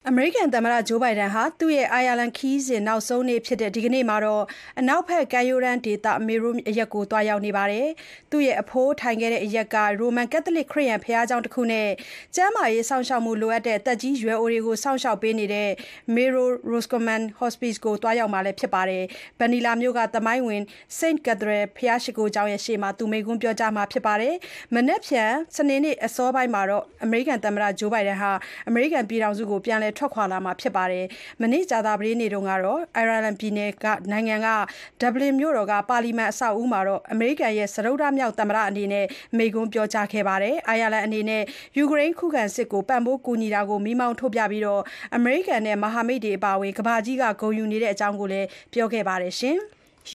အမေရိကန်သမ္မတဂျိုးဘိုင်ဒန်ဟာသူ့ရဲ့အိုင်ယာလန်ခီးစဉ်နောက်ဆုံးနေ့ဖြစ်တဲ့ဒီကနေ့မှာအနောက်ဘက်ကမ်းရိုးတန်းဒေသမေရိုအရပ်ကိုသွားရောက်နေပါတယ်။သူ့ရဲ့အဖိုးထိုင်ခဲ့တဲ့အရပ်ကရိုမန်ကက်သလစ်ခရစ်ယာန်ဘုရားကျောင်းတစ်ခုနဲ့ကျမ်းမာရေးစောင့်ရှောက်မှုလိုအပ်တဲ့သက်ကြီးရွယ်အိုတွေကိုစောင့်ရှောက်ပေးနေတဲ့ Mayo Roscommon Hospice ကိုသွားရောက်မှာလည်းဖြစ်ပါတယ်။ဗန်နီလာမြို့ကသမိုင်းဝင် Saint Cathedral ဘုရားရှိခိုးကျောင်းရဲ့ရှေ့မှာသူမိန့်ခွန်းပြောကြားမှာဖြစ်ပါတယ်။မနက်ဖြန်စနေနေ့အစောပိုင်းမှာအမေရိကန်သမ္မတဂျိုးဘိုင်ဒန်ဟာအမေရိကန်ပြည်ထောင်စုကိုပြန်လည်ထွက်ခွာလာမှာဖြစ်ပါတယ်။မနေ့ကြာသပတေးနေ့တုန်းကတော့အိုင်ယာလန်ပြည်နယ်ကနိုင်ငံကဒဗလင်မြို့တော်ကပါလီမန်အဆောက်အဦမှာအမေရိကန်ရဲ့စတုတ္ထမြောက်သမ္မတအနေနဲ့မိန့်ခွန်းပြောကြားခဲ့ပါတယ်။အိုင်ယာလန်အနေနဲ့ယူကရိန်းခုခံစစ်ကိုပံ့ပိုးကူညီတာကိုမီးမောင်းထုတ်ပြပြီးအမေရိကန်နဲ့မဟာမိတ်တွေအပါအဝင်ကမ္ဘာကြီးကဂုဏ်ယူနေတဲ့အကြောင်းကိုလည်းပြောခဲ့ပါတယ်ရှင်။